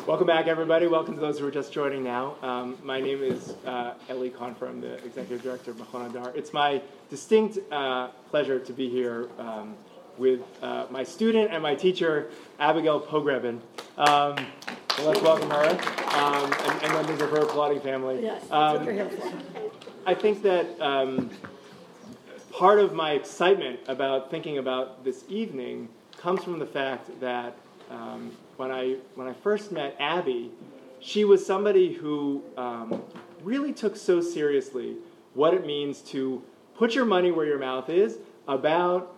Welcome back, everybody. Welcome to those who are just joining now. My name is Eli Confer. I'm the Executive Director of Machon Hadar. It's my distinct pleasure to be here with my student and my teacher, Abigail Pogrebin. So let's welcome her and members of her applauding family. Yes, that's what we're here for. I think that part of my excitement about thinking about this evening comes from the fact that when I first met Abby, she was somebody who really took so seriously what it means to put your money where your mouth is about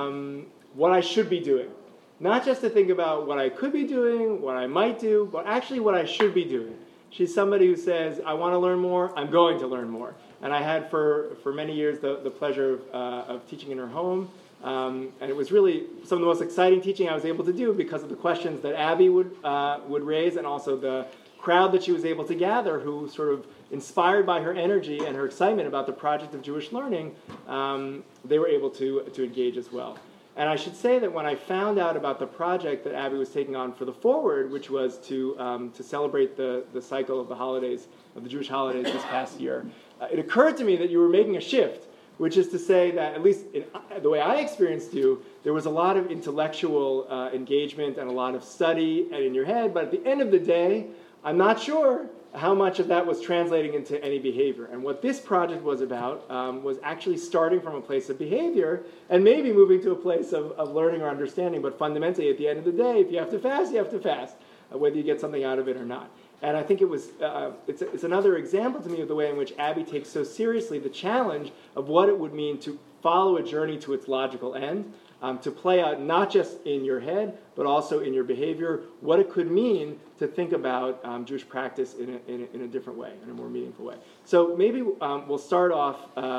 what I should be doing. Not just to think about what I could be doing, what I might do, but actually what I should be doing. She's somebody who says, I want to learn more, I'm going to learn more. And I had for many years the pleasure of teaching in her home. And it was really some of the most exciting teaching I was able to do because of the questions that Abby would raise, and also the crowd that she was able to gather, who sort of inspired by her energy and her excitement about the project of Jewish learning, they were able to engage as well. And I should say that when I found out about the project that Abby was taking on for the Forward, which was to celebrate the cycle of the holidays, of the Jewish holidays this past year, it occurred to me that you were making a shift, which is to say that, at least the way I experienced you, there was a lot of intellectual engagement and a lot of study and in your head, but at the end of the day, I'm not sure how much of that was translating into any behavior. And what this project was about was actually starting from a place of behavior and maybe moving to a place of learning or understanding, but fundamentally, at the end of the day, if you have to fast, you have to fast, whether you get something out of it or not. And I think it's another example to me of the way in which Abby takes so seriously the challenge of what it would mean to follow a journey to its logical end, to play out not just in your head, but also in your behavior, what it could mean to think about Jewish practice in a different way, in a more meaningful way. So maybe we'll start off.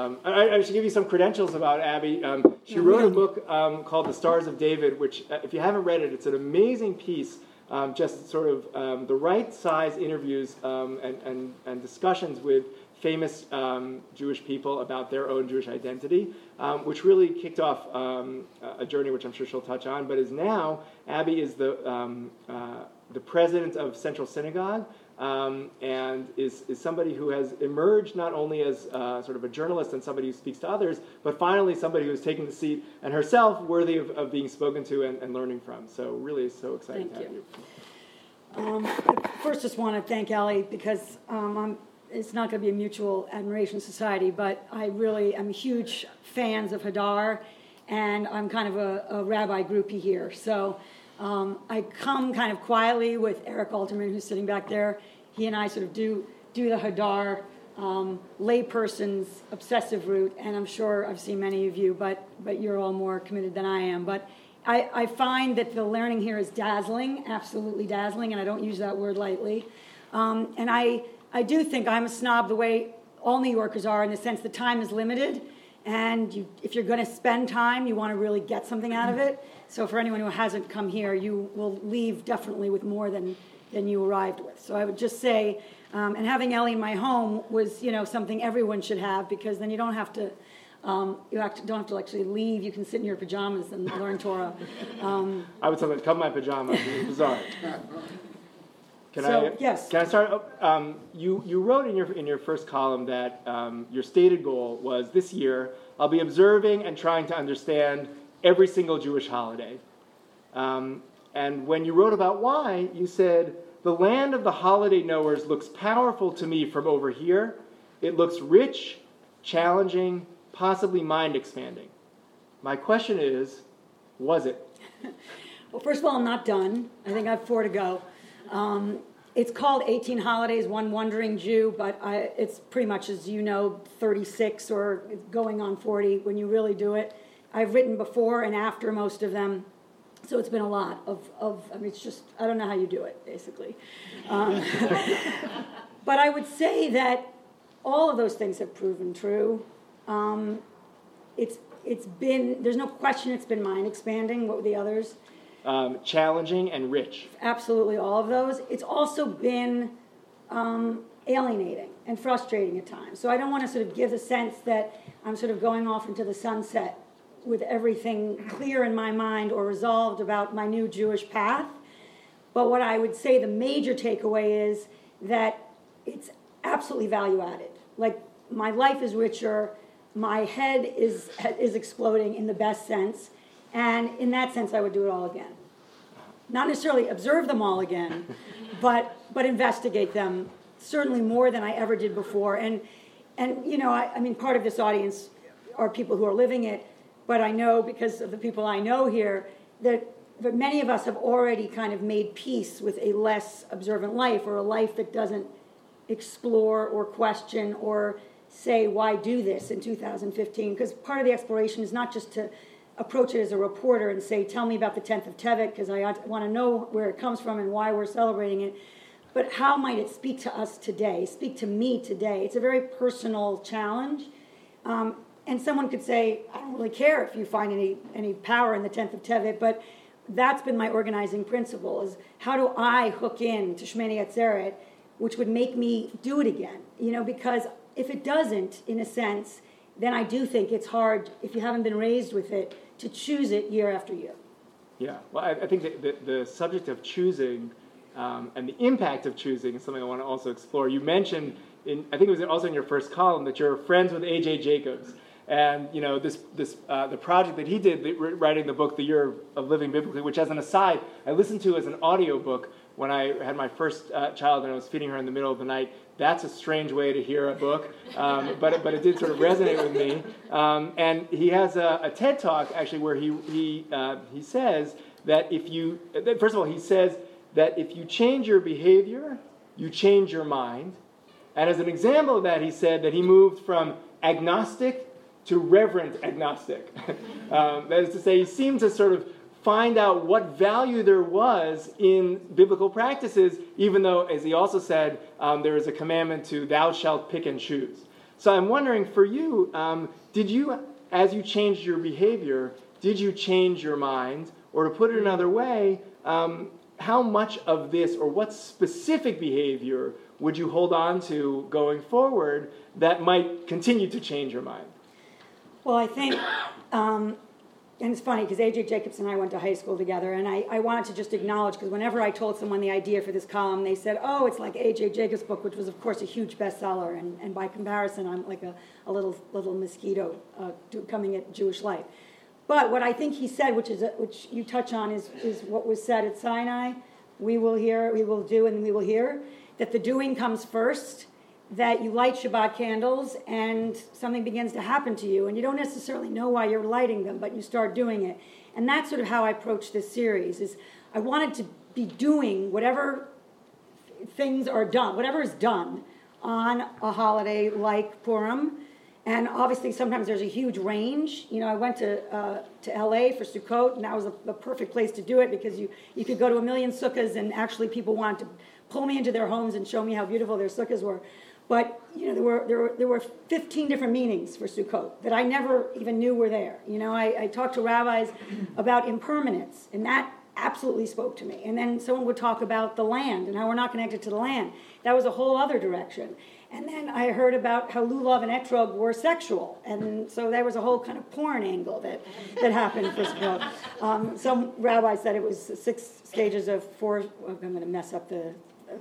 I should give you some credentials about Abby. She wrote a book called The Stars of David, which, if you haven't read it, it's an amazing piece. Just sort of the right size interviews and discussions with famous Jewish people about their own Jewish identity, which really kicked off a journey which I'm sure she'll touch on, but is now, Abby is the president of Central Synagogue, and is somebody who has emerged not only as sort of a journalist and somebody who speaks to others, but finally somebody who has taken the seat and herself worthy of being spoken to and learning from. So really so excited to have you. First, just want to thank Ellie because it's not going to be a mutual admiration society, but I really am huge fans of Hadar, and I'm kind of a rabbi groupie here. So I come kind of quietly with Eric Alterman, who's sitting back there. He and I sort of do the Hadar layperson's obsessive route, and I'm sure I've seen many of you, but you're all more committed than I am. But I find that the learning here is dazzling, absolutely dazzling, and I don't use that word lightly. And I do think I'm a snob the way all New Yorkers are, in the sense that time is limited, and if you're going to spend time, you want to really get something out of it. So for anyone who hasn't come here, you will leave definitely with more than you arrived with. So I would just say, and having Ellie in my home was, something everyone should have, because then you don't have to actually leave. You can sit in your pajamas and learn Torah. I would tell them, come in my pajamas. It's bizarre. Yes. Can I start? You wrote in your first column that your stated goal was, this year, I'll be observing and trying to understand every single Jewish holiday. And when you wrote about why, you said, the land of the holiday knowers looks powerful to me from over here. It looks rich, challenging, possibly mind-expanding. My question is, was it? Well, first of all, I'm not done. I think I have 4 to go. It's called 18 Holidays, One Wandering Jew, but it's pretty much, as you know, 36 or going on 40 when you really do it. I've written before and after most of them, so it's been a lot it's just, I don't know how you do it, basically. But I would say that all of those things have proven true. It's been, there's no question it's been mind-expanding. What were the others? Challenging and rich. Absolutely, all of those. It's also been alienating and frustrating at times. So I don't want to sort of give the sense that I'm sort of going off into the sunset with everything clear in my mind or resolved about my new Jewish path. But what I would say the major takeaway is that it's absolutely value added. Like, my life is richer, my head is exploding in the best sense, and in that sense I would do it all again. Not necessarily observe them all again, but investigate them certainly more than I ever did before. And you know, I mean, part of this audience are people who are living it, but I know because of the people I know here that many of us have already kind of made peace with a less observant life, or a life that doesn't explore or question or say, why do this in 2015? Because part of the exploration is not just to approach it as a reporter and say, tell me about the 10th of Tevet, because I want to know where it comes from and why we're celebrating it. But how might it speak to us today, speak to me today? It's a very personal challenge. And someone could say, I don't really care if you find any power in the 10th of Tevet, but that's been my organizing principle, is how do I hook in to Shemini Atzeret, which would make me do it again? You know, because if it doesn't, in a sense, then I do think it's hard, if you haven't been raised with it, to choose it year after year. Yeah, well, I think that the subject of choosing and the impact of choosing is something I want to also explore. You mentioned, I think it was also in your first column, that you're friends with A.J. Jacobs. And, you know, the project that he did, writing the book, The Year of Living Biblically, which, as an aside, I listened to as an audiobook when I had my first child and I was feeding her in the middle of the night. That's a strange way to hear a book, but it did sort of resonate with me. And he has a TED Talk, actually, where he says that first of all, he says that if you change your behavior, you change your mind. And as an example of that, he said that he moved from agnostic to reverent agnostic. That is to say, he seemed to sort of find out what value there was in biblical practices, even though, as he also said, there is a commandment to thou shalt pick and choose. So I'm wondering, for you, did you, as you changed your behavior, did you change your mind? Or to put it another way, how much of this, or what specific behavior would you hold on to going forward that might continue to change your mind? Well, I think, and it's funny because A.J. Jacobs and I went to high school together, and I wanted to just acknowledge, because whenever I told someone the idea for this column, they said, oh, it's like A.J. Jacobs' book, which was, of course, a huge bestseller, and by comparison, I'm like a little mosquito coming at Jewish life. But what I think he said, which you touch on, is what was said at Sinai: we will do, and we will hear, that the doing comes first, that you light Shabbat candles and something begins to happen to you, and you don't necessarily know why you're lighting them, but you start doing it. And that's sort of how I approached this series, is I wanted to be doing whatever things are done, whatever is done on a holiday like Purim. And obviously sometimes there's a huge range. You know, I went to LA for Sukkot, and that was the perfect place to do it, because you could go to a million sukkahs, and actually people wanted to pull me into their homes and show me how beautiful their sukkahs were. But, you know, there were 15 different meanings for Sukkot that I never even knew were there. You know, I talked to rabbis about impermanence, and that absolutely spoke to me. And then someone would talk about the land and how we're not connected to the land. That was a whole other direction. And then I heard about how lulav and etrog were sexual. And so there was a whole kind of porn angle that happened for Sukkot. Some rabbis said it was 6 stages of 4, I'm going to mess up the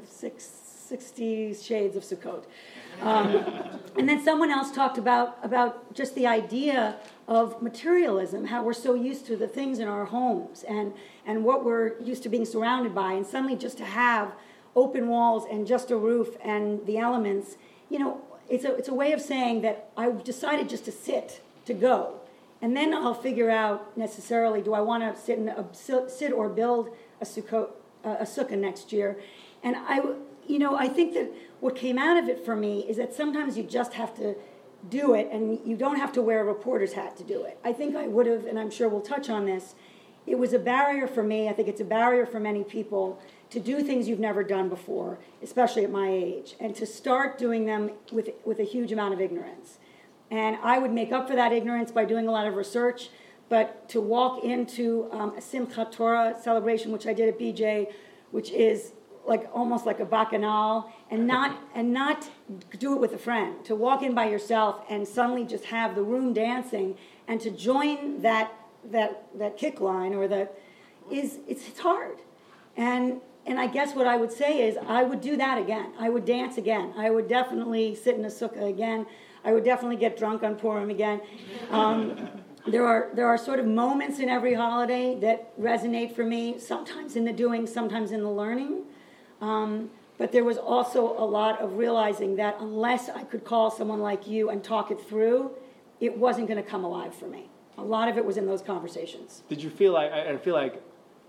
60 shades of Sukkot. And then someone else talked about just the idea of materialism, how we're so used to the things in our homes and what we're used to being surrounded by, and suddenly just to have open walls and just a roof and the elements, you know, it's a way of saying that I decided just to sit, to go, and then I'll figure out necessarily, do I want to sit or build a sukkah next year. And I think that what came out of it for me is that sometimes you just have to do it, and you don't have to wear a reporter's hat to do it. I think I would have, and I'm sure we'll touch on this, it was a barrier for me, I think it's a barrier for many people, to do things you've never done before, especially at my age, and to start doing them with a huge amount of ignorance. And I would make up for that ignorance by doing a lot of research, but to walk into a Simchat Torah celebration, which I did at BJ, which is almost like a bacchanal, and not do it with a friend, to walk in by yourself and suddenly just have the room dancing, and to join that kick line, or it's hard. And I guess what I would say is I would do that again. I would dance again. I would definitely sit in a sukkah again. I would definitely get drunk on Purim again. There are sort of moments in every holiday that resonate for me, sometimes in the doing, sometimes in the learning. But there was also a lot of realizing that unless I could call someone like you and talk it through, it wasn't going to come alive for me. A lot of it was in those conversations. Did you feel like, I feel like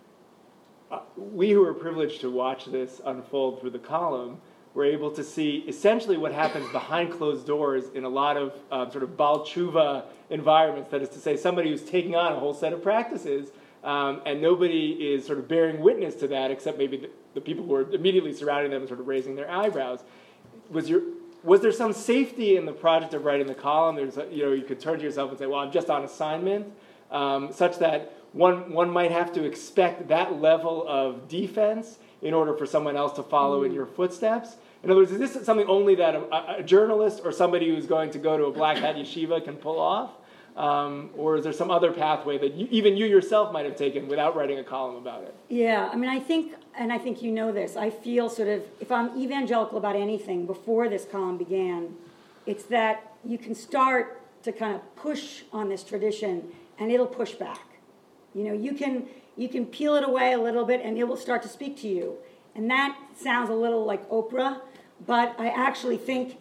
we who were privileged to watch this unfold through the column were able to see essentially what happens behind closed doors in a lot of sort of Baal Tshuva environments. That is to say, somebody who's taking on a whole set of practices, and nobody is sort of bearing witness to that except maybe the people who are immediately surrounding them and sort of raising their eyebrows. Was there some safety in the project of writing the column? You could turn to yourself and say, well, I'm just on assignment, such that one might have to expect that level of defense in order for someone else to follow in your footsteps? In other words, is this something only that a journalist or somebody who's going to go to a black hat yeshiva can pull off? Or is there some other pathway that even you yourself might have taken without writing a column about it? Yeah, I mean, I think you know this, I feel sort of, if I'm evangelical about anything before this column began, it's that you can start to kind of push on this tradition and it'll push back. You know, you can peel it away a little bit and it will start to speak to you. And that sounds a little like Oprah, but I actually think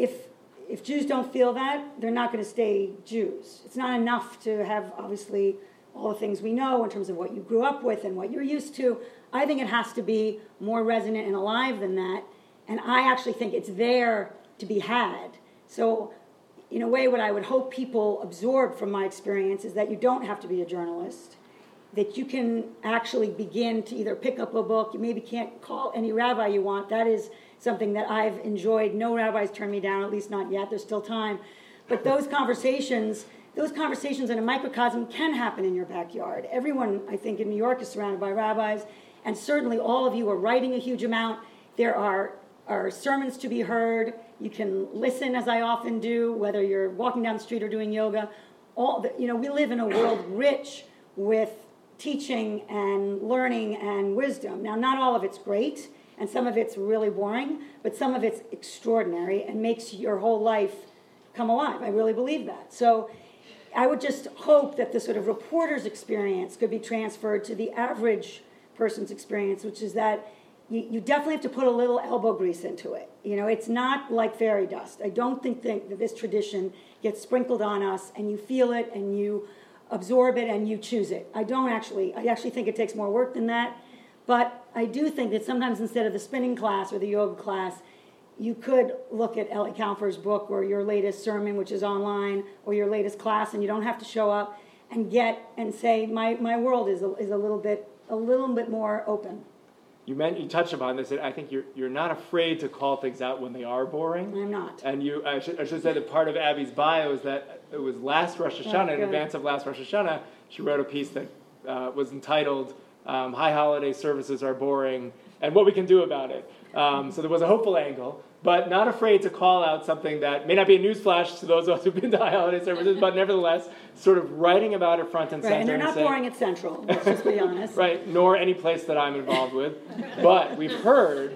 if Jews don't feel that, they're not going to stay Jews. It's not enough to have, obviously, all the things we know in terms of what you grew up with and what you're used to. I think it has to be more resonant and alive than that. And I actually think it's there to be had. So, in a way, what I would hope people absorb from my experience is that you don't have to be a journalist, that you can actually begin to either pick up a book. You maybe can't call any rabbi you want. That is something that I've enjoyed. No rabbis turn me down, at least not yet. There's still time. But those conversations in a microcosm can happen in your backyard. Everyone, I think, in New York is surrounded by rabbis, and certainly all of you are writing a huge amount. There are sermons to be heard. You can listen, as I often do, whether you're walking down the street or doing yoga. We live in a world rich with teaching and learning and wisdom. Now, not all of it's great, and some of it's really boring, but some of it's extraordinary and makes your whole life come alive. I really believe that. So I would just hope that the sort of reporter's experience could be transferred to the average person's experience, which is that you definitely have to put a little elbow grease into it. You know, it's not like fairy dust. I don't think that this tradition gets sprinkled on us and you feel it and you absorb it and you choose it. I actually think it takes more work than that. But I do think that sometimes instead of the spinning class or the yoga class, you could look at Ellie Kauffer's book or your latest sermon, which is online, or your latest class, and you don't have to show up and say, my world is a little bit more open. You touched upon this. I think you're not afraid to call things out when they are boring. I'm not. And I should say that part of Abby's bio is that it was last Rosh Hashanah, in advance of last Rosh Hashanah, she wrote a piece that was entitled High Holiday Services Are Boring and What We Can Do About It. So there was a hopeful angle, but not afraid to call out something that may not be a newsflash to those of us who've been to high holiday services, but nevertheless, sort of writing about it front and center. Right, and they're not boring at Central, let's just be honest. Right, nor any place that I'm involved with. But we've heard.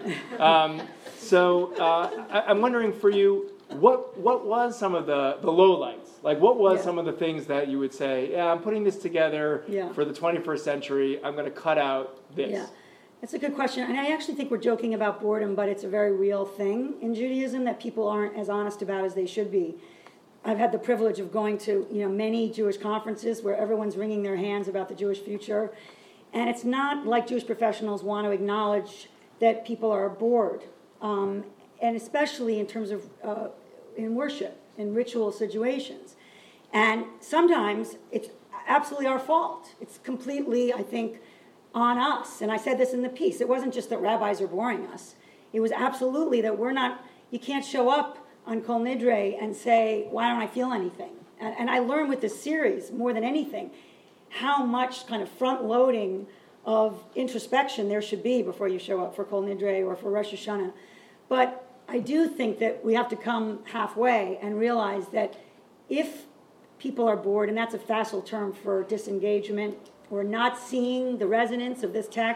So I'm wondering for you, what was some of the lowlights? Like, what was some of the things that you would say, yeah, I'm putting this together for the 21st century, I'm going to cut out this? Yeah. That's a good question. And I actually think we're joking about boredom, but it's a very real thing in Judaism that people aren't as honest about as they should be. I've had the privilege of going to many Jewish conferences where everyone's wringing their hands about the Jewish future. And it's not like Jewish professionals want to acknowledge that people are bored. And especially in terms of in worship, in ritual situations. And sometimes it's absolutely our fault. It's completely, I think, on us. And I said this in the piece. It wasn't just that rabbis are boring us. It was absolutely that you can't show up on Kol Nidre and say, why don't I feel anything? And I learned with this series, more than anything, how much kind of front-loading of introspection there should be before you show up for Kol Nidre or for Rosh Hashanah. But I do think that we have to come halfway and realize that if people are bored, and that's a facile term for disengagement, or not seeing the resonance of this text,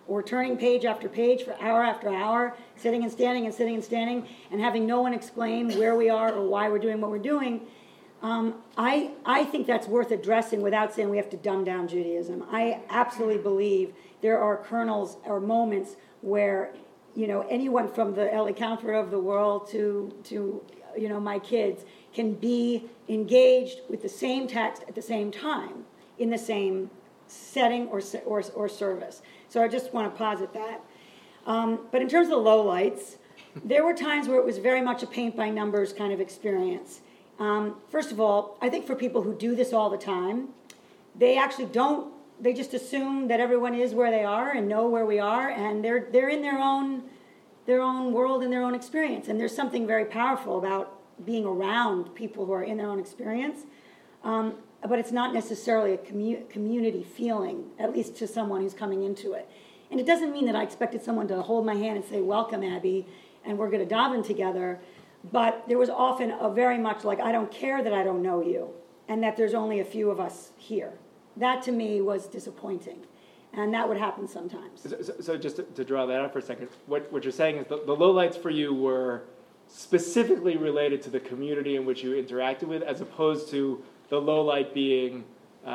or turning page after page for hour after hour, sitting and standing and sitting and standing, and having no one explain where we are or why we're doing what we're doing, I think that's worth addressing without saying we have to dumb down Judaism. I absolutely believe there are kernels or moments where, anyone from the Ellie Counter of the world to my kids can be engaged with the same text at the same time in the same setting or service. So I just want to posit that. But in terms of the lowlights, there were times where it was very much a paint by numbers kind of experience. First of all, I think for people who do this all the time, they actually don't. They just assume that everyone is where they are and know where we are, and they're in their own world and their own experience. And there's something very powerful about being around people who are in their own experience. But it's not necessarily a community feeling, at least to someone who's coming into it. And it doesn't mean that I expected someone to hold my hand and say, "Welcome, Abby," and we're going to daven together. But there was often a very much like, "I don't care that I don't know you," and that there's only a few of us here. That to me was disappointing. And that would happen sometimes. So just to draw that out for a second, what you're saying is the lowlights for you were specifically related to the community in which you interacted with, as opposed to the lowlight being,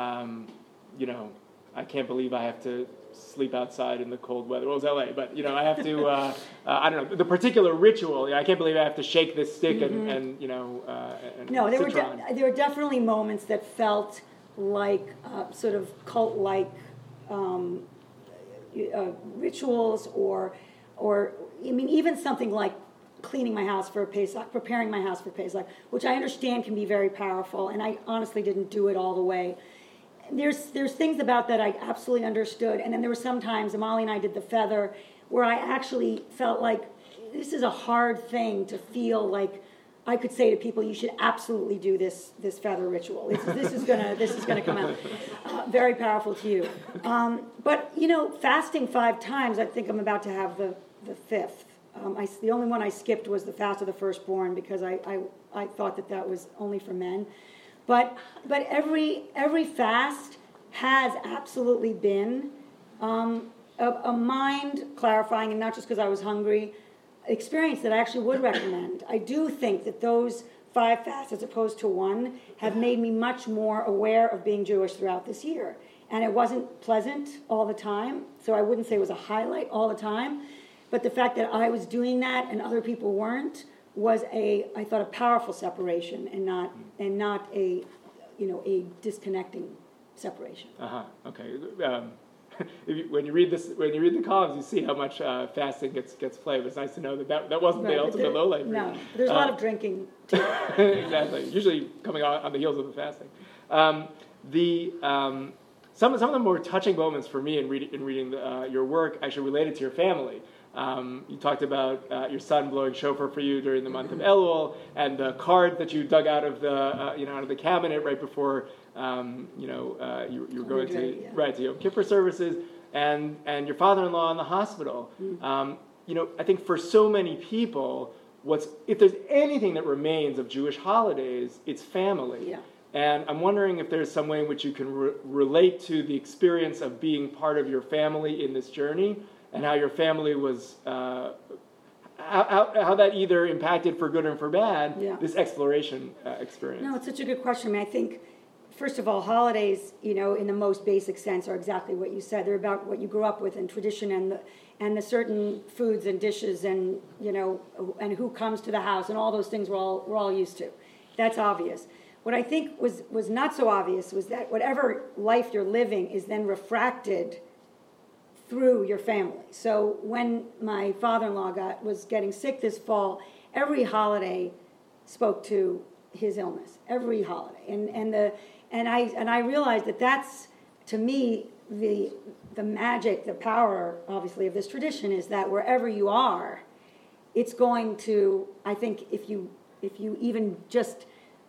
I can't believe I have to sleep outside in the cold weather. Well, it was LA, but I have to. I don't know the particular ritual. I can't believe I have to shake this stick and No, there were definitely moments that felt like sort of cult-like rituals, or even something like cleaning my house for Pesach, preparing my house for Pesach, which I understand can be very powerful, and I honestly didn't do it all the way. There's things about that I absolutely understood, and then there were some times, Amali and I did the feather, where I actually felt like this is a hard thing to feel like I could say to people, you should absolutely do this feather ritual. This is gonna come out very powerful to you. But fasting 5 times, I think I'm about to have the 5th. The only one I skipped was the fast of the firstborn, because I thought that was only for men. But every fast has absolutely been a mind clarifying, and not just because I was hungry, experience that I actually would recommend. I do think that those 5 fasts, as opposed to 1, have made me much more aware of being Jewish throughout this year. And it wasn't pleasant all the time, so I wouldn't say it was a highlight all the time. But the fact that I was doing that and other people weren't was I thought, a powerful separation, and not a disconnecting separation. Okay. When you read the columns, you see how much fasting gets played. It's nice to know that wasn't the ultimate lowlight. No, there's a lot of drinking too. Exactly. Usually coming on the heels of the fasting. Some of the more touching moments for me in reading your work actually related to your family. You talked about your son blowing shofar for you during the month of Elul, and the card that you dug out of the cabinet right before you were going to Yom Kippur services, and your father-in-law in the hospital. I think for so many people, if there's anything that remains of Jewish holidays, it's family. Yeah. And I'm wondering if there's some way in which you can relate to the experience of being part of your family in this journey, and how your family was, how that either impacted for good or for bad, this exploration experience. No, it's such a good question. I think, first of all, holidays, in the most basic sense, are exactly what you said. They're about what you grew up with, and tradition, and the certain foods and dishes, and and who comes to the house, and all those things we're all used to. That's obvious. What I think was not so obvious was that whatever life you're living is then refracted through your family. So when my father-in-law was getting sick this fall, every holiday spoke to his illness. Every holiday, and I realized that that's, to me, the magic, the power, obviously, of this tradition is that wherever you are, it's going to. I think if you even just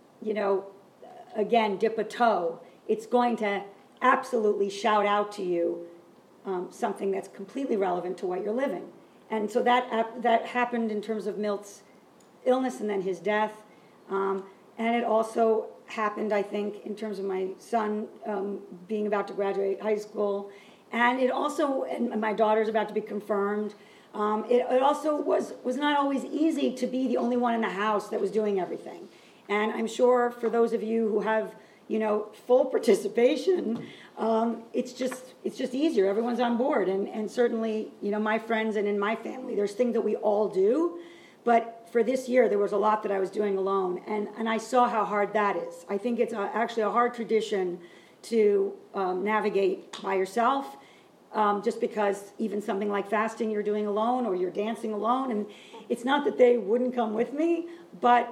again dip a toe, it's going to absolutely shout out to you something that's completely relevant to what you're living. And so that happened in terms of Milt's illness and then his death. And it also happened, I think, in terms of my son being about to graduate high school, And it also, and my daughter's about to be confirmed, it also was not always easy to be the only one in the house that was doing everything. And I'm sure for those of you who have, full participation, it's just easier. Everyone's on board. And certainly, my friends and in my family, there's things that we all do. But for this year, there was a lot that I was doing alone. And I saw how hard that is. I think it's actually a hard tradition to navigate by yourself, just because even something like fasting you're doing alone or you're dancing alone. And it's not that they wouldn't come with me, but,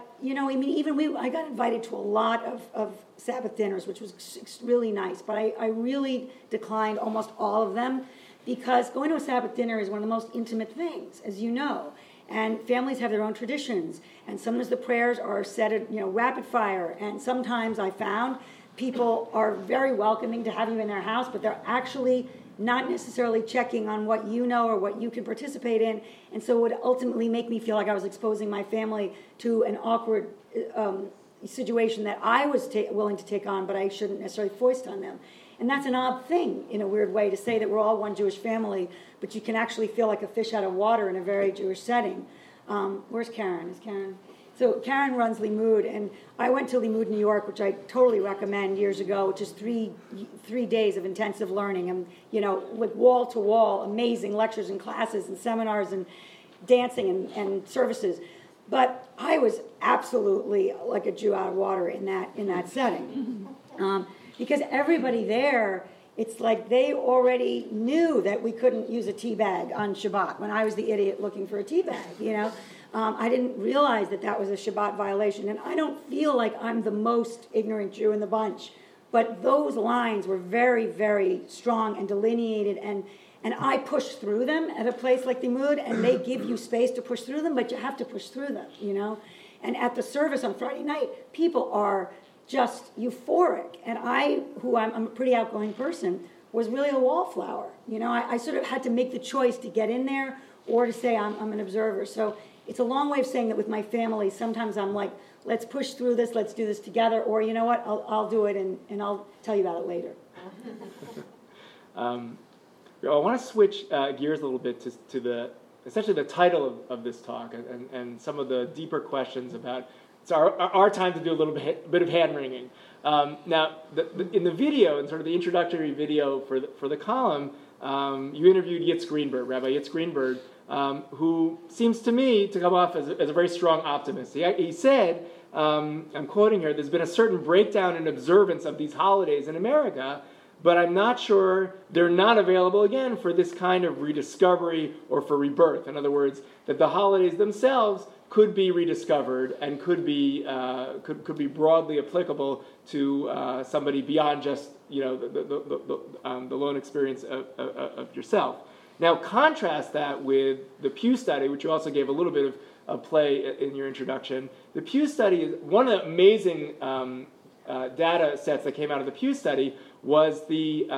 I got invited to a lot of Sabbath dinners, which was really nice. But I really declined almost all of them because going to a Sabbath dinner is one of the most intimate things, as you know. And families have their own traditions. And sometimes the prayers are set at, rapid fire. And sometimes I found people are very welcoming to have you in their house, but they're actually not necessarily checking on what you know or what you can participate in. And so it would ultimately make me feel like I was exposing my family to an awkward situation that I was willing to take on, but I shouldn't necessarily foist on them. And that's an odd thing, in a weird way, to say that we're all one Jewish family, but you can actually feel like a fish out of water in a very Jewish setting. Where's Karen? Is Karen? So Karen runs Limud, and I went to Limud New York, which I totally recommend years ago, which is three days of intensive learning, and like wall to wall, amazing lectures and classes and seminars and dancing and services. But I was absolutely like a Jew out of water in that setting, because everybody there, it's like they already knew that we couldn't use a tea bag on Shabbat when I was the idiot looking for a tea bag, I didn't realize that was a Shabbat violation, and I don't feel like I'm the most ignorant Jew in the bunch, but those lines were very, very strong and delineated, and I pushed through them at a place like Limud, and they give you space to push through them, but you have to push through them, And at the service on Friday night, people are just euphoric, and I'm a pretty outgoing person, was really a wallflower. I sort of had to make the choice to get in there or to say I'm an observer. So it's a long way of saying that with my family, sometimes I'm like, let's push through this, let's do this together, or you know what, I'll do it and I'll tell you about it later. I want to switch gears a little bit to essentially the title of this talk and some of the deeper questions about, it's our time to do a little bit of hand-wringing. Now, in the video, in sort of the introductory video for the column, you interviewed Yitz Greenberg, Rabbi Yitz Greenberg, who seems to me to come off as a very strong optimist. He said, I'm quoting here, there's been a certain breakdown in observance of these holidays in America, but I'm not sure they're not available again for this kind of rediscovery or for rebirth. In other words, that the holidays themselves could be rediscovered and could be broadly applicable to somebody beyond just the lone experience of yourself. Now, contrast that with the Pew study, which you also gave a little bit of play in your introduction. The Pew study is one of the amazing data sets that came out of the Pew study was the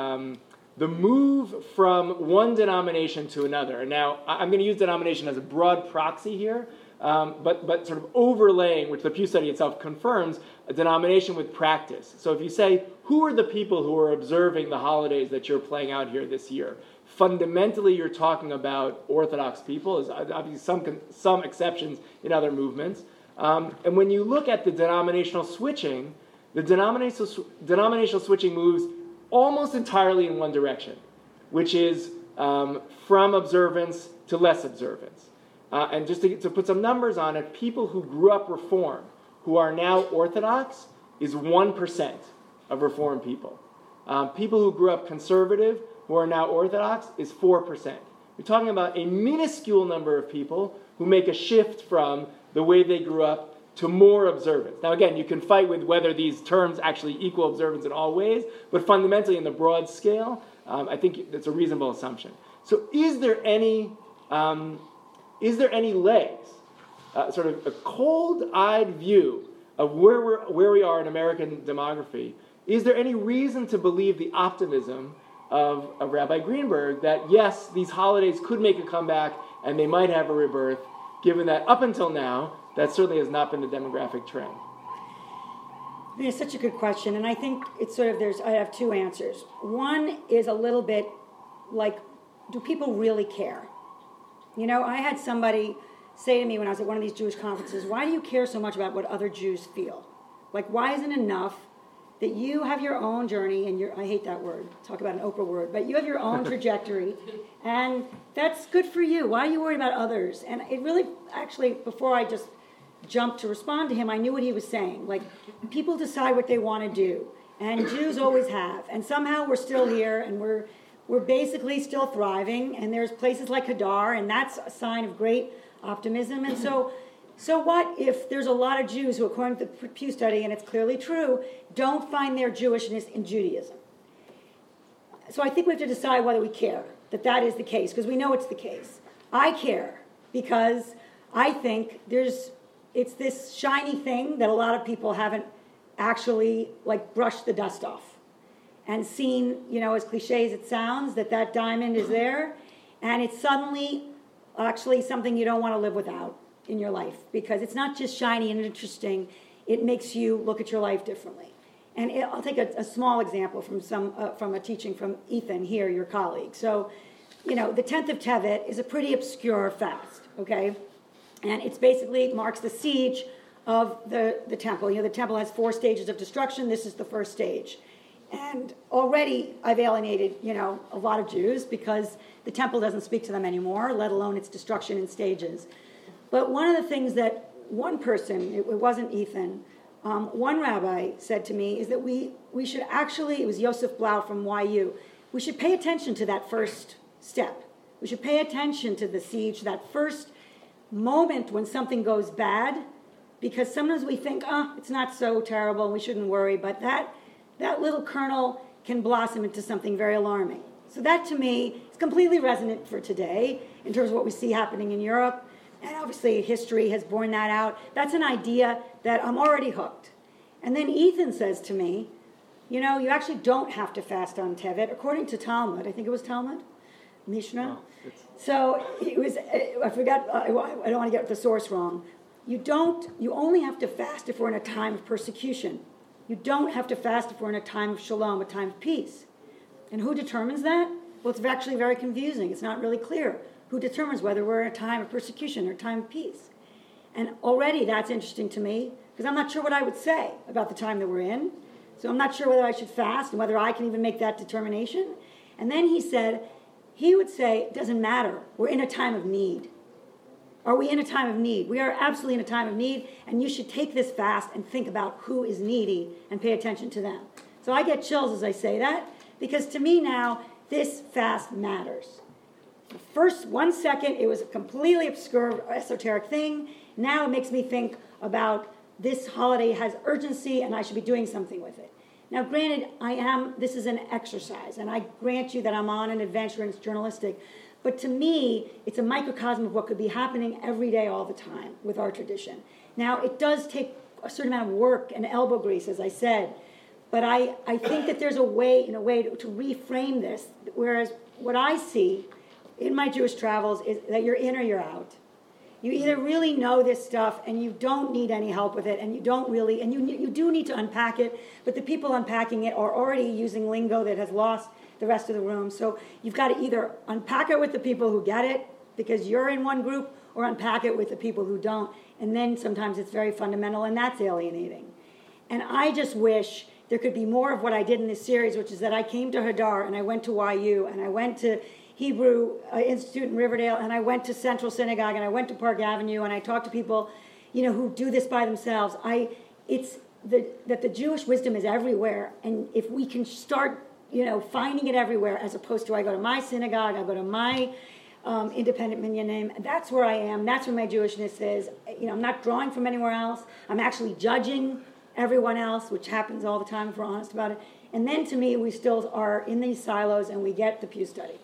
move from one denomination to another. And now, I'm going to use denomination as a broad proxy here, but sort of overlaying, which the Pew study itself confirms, a denomination with practice. So if you say, who are the people who are observing the holidays that you're playing out here this year? Fundamentally, you're talking about Orthodox people. There's obviously some exceptions in other movements. And when you look at the denominational switching, the denominational switching moves almost entirely in one direction, which is from observance to less observance. And just to put some numbers on it, people who grew up Reform, who are now Orthodox, is 1% of Reform people. People who grew up conservative, who are now Orthodox, is 4%. You're talking about a minuscule number of people who make a shift from the way they grew up to more observance. Now again, you can fight with whether these terms actually equal observance in all ways, but fundamentally in the broad scale, I think it's a reasonable assumption. So is there any legs, sort of a cold-eyed view of where we are in American demography? Is there any reason to believe the optimism of Rabbi Greenberg that, yes, these holidays could make a comeback and they might have a rebirth, given that up until now, that certainly has not been the demographic trend? It's such a good question, and I think it's sort of I have two answers. One is a little bit like, do people really care? You know, I had somebody say to me when I was at one of these Jewish conferences, why do you care so much about what other Jews feel? Like, why isn't it enough that you have your own journey and I hate that word, talk about an Oprah word, but you have your own trajectory, and that's good for you. Why are you worried about others? And it really, actually, before I just jumped to respond to him, I knew what he was saying. Like, people decide what they want to do, and Jews always have, and somehow we're still here, and we're basically still thriving, and there's places like Hadar, and that's a sign of great optimism. And so what if there's a lot of Jews who, according to the Pew Study, and it's clearly true, don't find their Jewishness in Judaism? So I think we have to decide whether we care that is the case, because we know it's the case. I care because I think it's this shiny thing that a lot of people haven't actually, like, brushed the dust off and seen, you know, as cliche as it sounds, that diamond is there, and it's suddenly actually something you don't want to live without in your life, because it's not just shiny and interesting, it makes you look at your life differently. And I'll take a small example from a teaching from Ethan here, your colleague. So, you know, the 10th of Tevet is a pretty obscure fast, okay? And it's basically marks the siege of the temple. You know, the temple has 4 stages of destruction. This is the first stage. And already I've alienated, you know, a lot of Jews because the temple doesn't speak to them anymore, let alone its destruction in stages. But one of the things that one person, it wasn't Ethan, one rabbi said to me is that we should actually, it was Yosef Blau from YU, we should pay attention to that first step. We should pay attention to the siege, that first moment when something goes bad, because sometimes we think, it's not so terrible, we shouldn't worry, but that little kernel can blossom into something very alarming. So that, to me, is completely resonant for today in terms of what we see happening in Europe. And obviously history has borne that out. That's an idea that I'm already hooked. And then Ethan says to me, you know, you actually don't have to fast on Tevet, according to Talmud. I think it was Talmud, Mishnah. Oh, so it was, I forgot, I don't want to get the source wrong. You only have to fast if we're in a time of persecution. You don't have to fast if we're in a time of shalom, a time of peace. And who determines that? Well, it's actually very confusing. It's not really clear. Who determines whether we're in a time of persecution or a time of peace? And already that's interesting to me, because I'm not sure what I would say about the time that we're in. So I'm not sure whether I should fast and whether I can even make that determination. And then he would say, it doesn't matter. We're in a time of need. Are we in a time of need? We are absolutely in a time of need, and you should take this fast and think about who is needy and pay attention to them. So I get chills as I say that, because to me now, this fast matters. The first 1 second, it was a completely obscure, esoteric thing. Now it makes me think about this holiday has urgency and I should be doing something with it. Now, granted, this is an exercise, and I grant you that I'm on an adventure and it's journalistic, but to me, it's a microcosm of what could be happening every day, all the time, with our tradition. Now, it does take a certain amount of work and elbow grease, as I said, but I think that there's a way to reframe this, whereas what I see in my Jewish travels is that you're in or you're out. You either really know this stuff and you don't need any help with it, and you don't really, and you do need to unpack it, but the people unpacking it are already using lingo that has lost the rest of the room. So you've got to either unpack it with the people who get it, because you're in one group, or unpack it with the people who don't. And then sometimes it's very fundamental, and that's alienating. And I just wish there could be more of what I did in this series, which is that I came to Hadar, and I went to YU, and I went to Hebrew Institute in Riverdale, and I went to Central Synagogue, and I went to Park Avenue, and I talked to people, who do this by themselves. It's that the Jewish wisdom is everywhere, and if we can start, finding it everywhere, as opposed to I go to my synagogue, I go to my independent minyanim, that's where I am, that's where my Jewishness is. I'm not drawing from anywhere else. I'm actually judging everyone else, which happens all the time if we're honest about it. And then to me, we still are in these silos, and we get the Pew Study.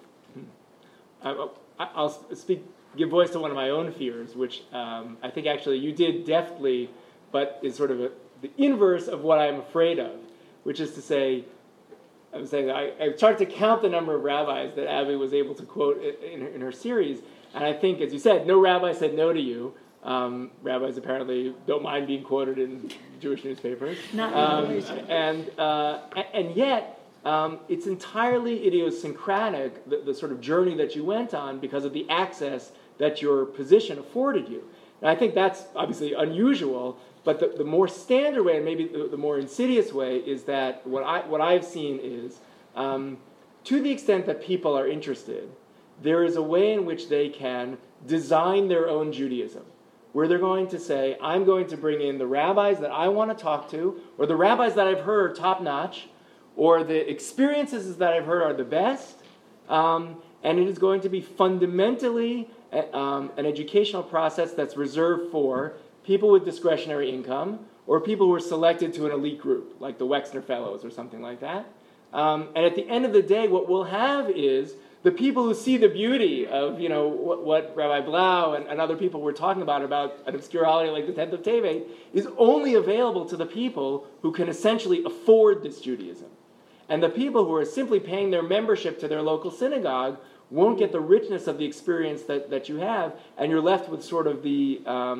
I'll give voice to one of my own fears, which I think actually you did deftly, but is sort of the inverse of what I'm afraid of, which is to say, I started to count the number of rabbis that Abby was able to quote in her series, and I think, as you said, no rabbi said no to you. Rabbis apparently don't mind being quoted in Jewish newspapers. Not and yet, it's entirely idiosyncratic, the sort of journey that you went on, because of the access that your position afforded you. And I think that's obviously unusual, but the more standard way, and maybe the more insidious way, is that what I've seen is, to the extent that people are interested, there is a way in which they can design their own Judaism, where they're going to say, I'm going to bring in the rabbis that I want to talk to, or the rabbis that I've heard are top-notch, or the experiences that I've heard are the best, and it is going to be fundamentally an educational process that's reserved for people with discretionary income, or people who are selected to an elite group, like the Wexner Fellows or something like that. And at the end of the day, what we'll have is the people who see the beauty of, what Rabbi Blau and other people were talking about an obscure holiday like the 10th of Tevet, is only available to the people who can essentially afford this Judaism. And the people who are simply paying their membership to their local synagogue won't get the richness of the experience that you have, and you're left with sort of the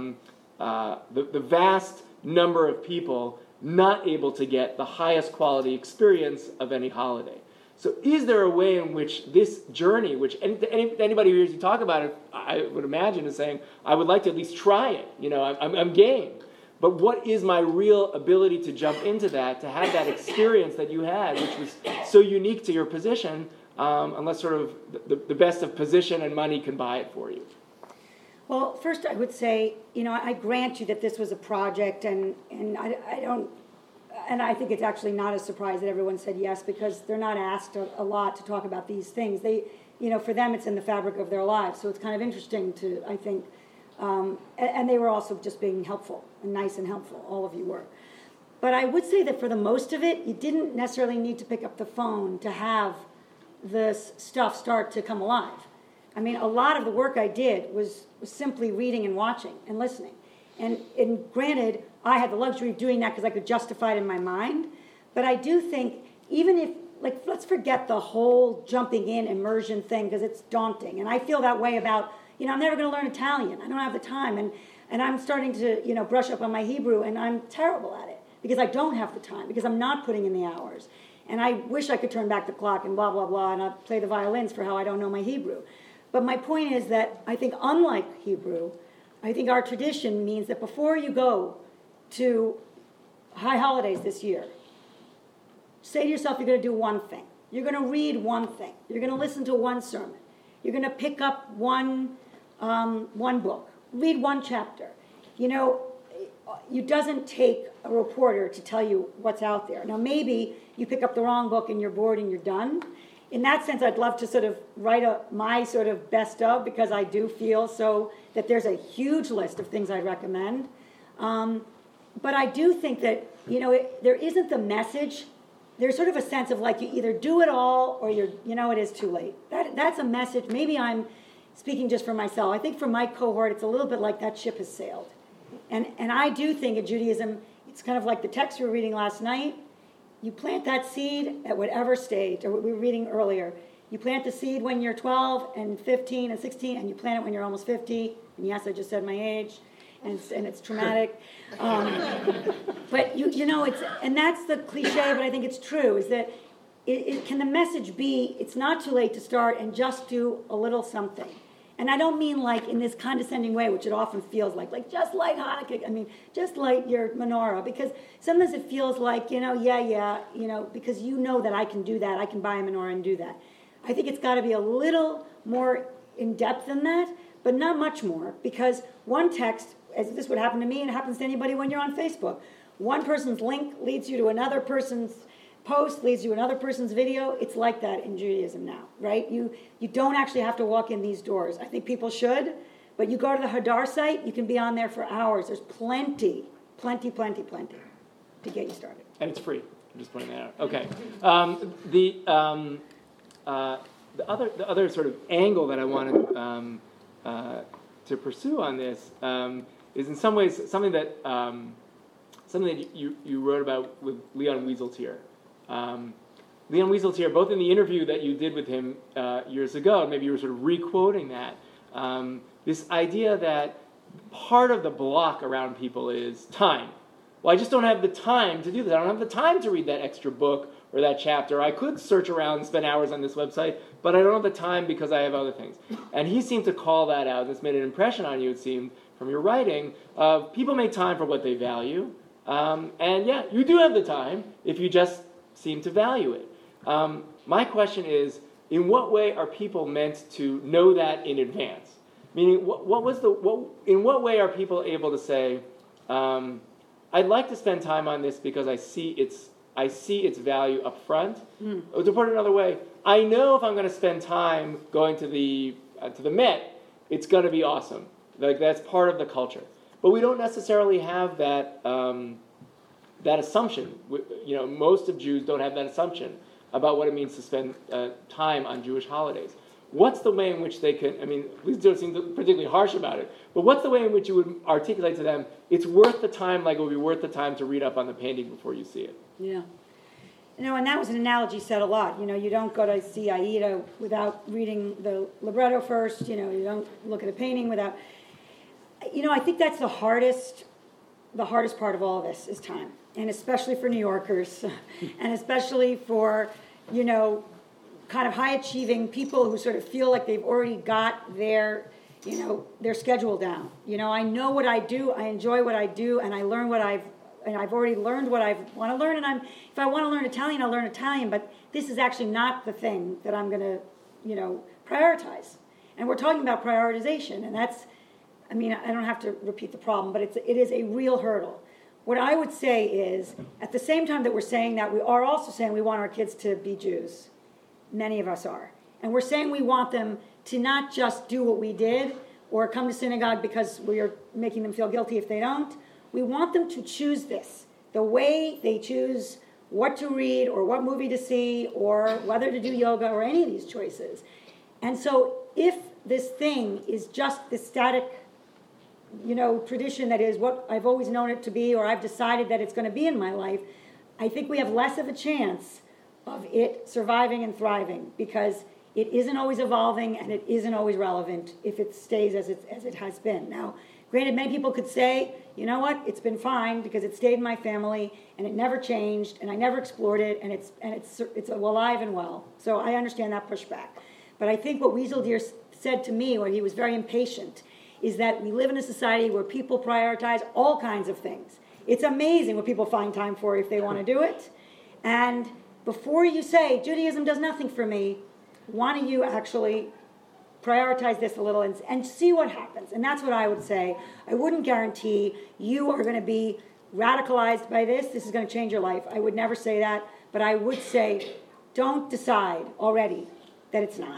vast number of people not able to get the highest quality experience of any holiday. So is there a way in which this journey, which anybody who hears you talk about it, I would imagine, is saying, I would like to at least try it, I'm game. But what is my real ability to jump into that, to have that experience that you had, which was so unique to your position, unless sort of the best of position and money can buy it for you? Well, first I would say, I grant you that this was a project, and I don't, and I think it's actually not a surprise that everyone said yes, because they're not asked a lot to talk about these things. They, for them it's in the fabric of their lives, so it's kind of interesting to, I think, and they were also just being helpful and nice and helpful, all of you were. But I would say that for the most of it, you didn't necessarily need to pick up the phone to have this stuff start to come alive. I mean, a lot of the work I did was simply reading and watching and listening. And granted, I had the luxury of doing that because I could justify it in my mind. But I do think, even if, let's forget the whole jumping in immersion thing, because it's daunting. And I feel that way about, I'm never going to learn Italian. I don't have the time. And I'm starting to, brush up on my Hebrew, and I'm terrible at it because I don't have the time, because I'm not putting in the hours. And I wish I could turn back the clock and blah, blah, blah, and I'll play the violins for how I don't know my Hebrew. But my point is that I think, unlike Hebrew, I think our tradition means that before you go to high holidays this year, say to yourself, you're going to do one thing. You're going to read one thing. You're going to listen to one sermon. You're going to pick up one book. Read one chapter. It doesn't take a reporter to tell you what's out there. Now, maybe you pick up the wrong book and you're bored and you're done. In that sense, I'd love to sort of write my sort of best of, because I do feel so that there's a huge list of things I'd recommend. But I do think that, there isn't the message. There's sort of a sense of you either do it all or it is too late. That's a message. Maybe I'm speaking just for myself. I think for my cohort, it's a little bit like that ship has sailed. And I do think in Judaism, it's kind of like the text we were reading last night. You plant that seed at whatever stage, or what we were reading earlier. You plant the seed when you're 12 and 15 and 16, and you plant it when you're almost 50. And yes, I just said my age, and it's traumatic. But it's, and that's the cliche, but I think it's true, is that can the message be, it's not too late to start and just do a little something. And I don't mean in this condescending way, which it often feels like just light Hanukkah, just light your menorah, because sometimes it feels like, because that I can do that, I can buy a menorah and do that. I think it's got to be a little more in-depth than that, but not much more, because one text, as this would happen to me, and it happens to anybody when you're on Facebook, one person's link leads you to another person's post, leads you to another person's video. It's like that in Judaism now, right? You don't actually have to walk in these doors. I think people should, but you go to the Hadar site, you can be on there for hours. There's plenty to get you started. And it's free. I'm just pointing that out. Okay. The other sort of angle that I wanted to pursue on this is in some ways something that you wrote about with Leon Wieseltier. Leon Wieseltier, both in the interview that you did with him years ago, and maybe you were sort of re-quoting that, this idea that part of the block around people is time. Well, I just don't have the time to do this. I don't have the time to read that extra book or that chapter. I could search around and spend hours on this website, but I don't have the time because I have other things. And he seemed to call that out. This made an impression on you, it seemed, from your writing, of people make time for what they value. And yeah, you do have the time if you just seem to value it. My question is, in what way are people meant to know that in advance? Meaning, in what way are people able to say, I'd like to spend time on this because I see its value up front. Or to put it another way, I know if I'm going to spend time going to the Met, it's going to be awesome. Like, that's part of the culture. But we don't necessarily have that that assumption. Most of Jews don't have that assumption about what it means to spend time on Jewish holidays. What's the way in which they can, these don't seem particularly harsh about it, but what's the way in which you would articulate to them, it's worth the time like it would be worth the time to read up on the painting before you see it? Yeah. And that was an analogy said a lot. You don't go to see Aida without reading the libretto first. You don't look at a painting without... I think that's the hardest part of all of this is time. And especially for New Yorkers, and especially for, kind of high-achieving people who sort of feel like they've already got their schedule down. I know what I do, I enjoy what I do, and I've already learned what I want to learn, and if I want to learn Italian, I'll learn Italian, but this is actually not the thing that I'm going to, prioritize. And we're talking about prioritization, and that's, I don't have to repeat the problem, but it is a real hurdle. What I would say is, at the same time that we're saying that, we are also saying we want our kids to be Jews. Many of us are. And we're saying we want them to not just do what we did or come to synagogue because we are making them feel guilty if they don't. We want them to choose this. The way they choose what to read or what movie to see or whether to do yoga or any of these choices. And so if this thing is just this static tradition that is what I've always known it to be, or I've decided that it's going to be in my life, I think we have less of a chance of it surviving and thriving because it isn't always evolving and it isn't always relevant if it stays as it has been. Now, granted, many people could say, you know what, it's been fine because it stayed in my family and it never changed and I never explored it and it's alive and well. So I understand that pushback. But I think what Wieseldier said to me, when he was very impatient, is that we live in a society where people prioritize all kinds of things. It's amazing what people find time for if they want to do it. And before you say, Judaism does nothing for me, why don't you actually prioritize this a little and see what happens? And that's what I would say. I wouldn't guarantee you are going to be radicalized by this. This is going to change your life. I would never say that. But I would say, don't decide already that it's not.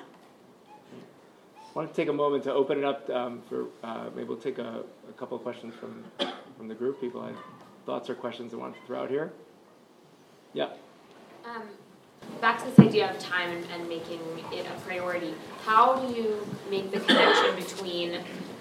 I want to take a moment to open it up for maybe we'll take a couple of questions from the group. People have thoughts or questions they want to throw out here. Yeah. Back to this idea of time and making it a priority. How do you make the connection between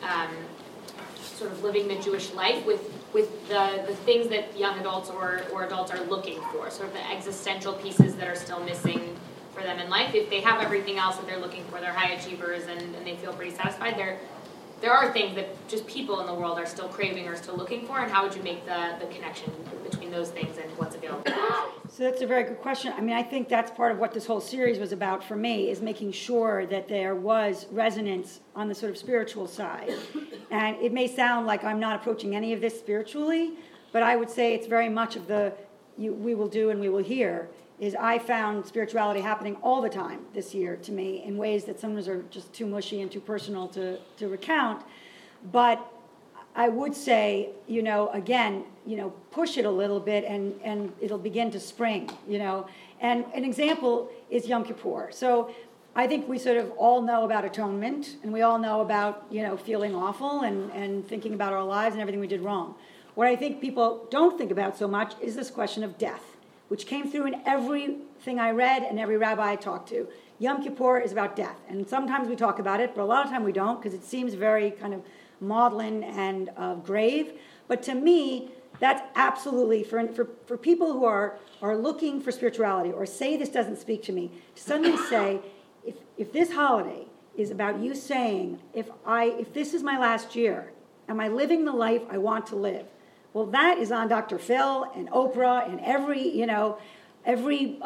sort of living the Jewish life with the things that young adults or adults are looking for, sort of the existential pieces that are still missing for them in life? If they have everything else that they're looking for, they're high achievers and they feel pretty satisfied, there are things that just people in the world are still craving or still looking for, and how would you make the connection between those things and what's available? So that's a very good question. I think that's part of what this whole series was about for me, is making sure that there was resonance on the sort of spiritual side. And it may sound like I'm not approaching any of this spiritually, but I would say it's very much of we will do and we will hear. Is I found spirituality happening all the time this year to me in ways that sometimes are just too mushy and too personal to recount. But I would say, again, push it a little bit and it'll begin to spring, And an example is Yom Kippur. So I think we sort of all know about atonement and we all know about, feeling awful and thinking about our lives and everything we did wrong. What I think people don't think about so much is this question of death, which came through in everything I read and every rabbi I talked to. Yom Kippur is about death. And sometimes we talk about it, but a lot of time we don't because it seems very kind of maudlin and grave. But to me, that's absolutely, for people who are looking for spirituality or say this doesn't speak to me, to suddenly say, if this holiday is about you saying, if this is my last year, am I living the life I want to live? Well, that is on Dr. Phil and Oprah and every, every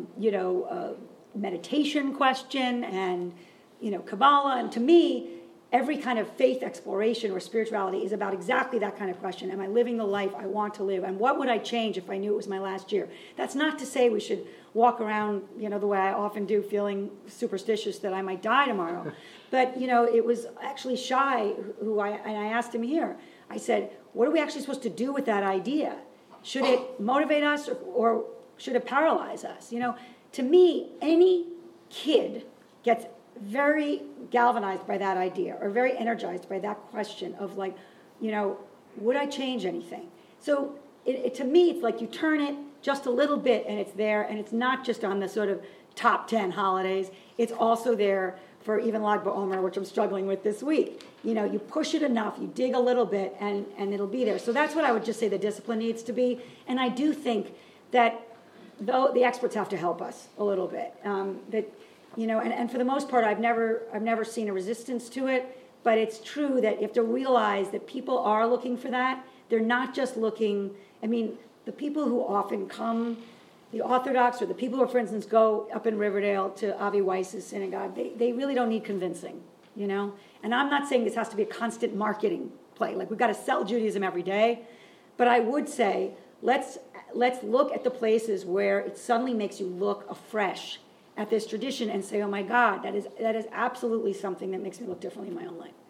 meditation question and Kabbalah, and to me, every kind of faith exploration or spirituality is about exactly that kind of question. Am I living the life I want to live? And what would I change if I knew it was my last year? That's not to say we should walk around, the way I often do, feeling superstitious that I might die tomorrow. But, it was actually Shai and I asked him here. I said, what are we actually supposed to do with that idea? Should it motivate us or should it paralyze us? To me, any kid gets very galvanized by that idea or very energized by that question of would I change anything? So to me, it's like you turn it just a little bit and it's there, and it's not just on the sort of top 10 holidays. It's also there for even Lag BaOmer, which I'm struggling with this week. You push it enough, you dig a little bit, and it'll be there. So that's what I would just say the discipline needs to be. And I do think that though the experts have to help us a little bit. And for the most part, I've never seen a resistance to it. But it's true that you have to realize that people are looking for that. They're not just looking. The people who often come, the Orthodox or the people who, for instance, go up in Riverdale to Avi Weiss's synagogue, they really don't need convincing, And I'm not saying this has to be a constant marketing play. Like, we've got to sell Judaism every day. But I would say, let's look at the places where it suddenly makes you look afresh at this tradition and say, oh my God, that is absolutely something that makes me look differently in my own life.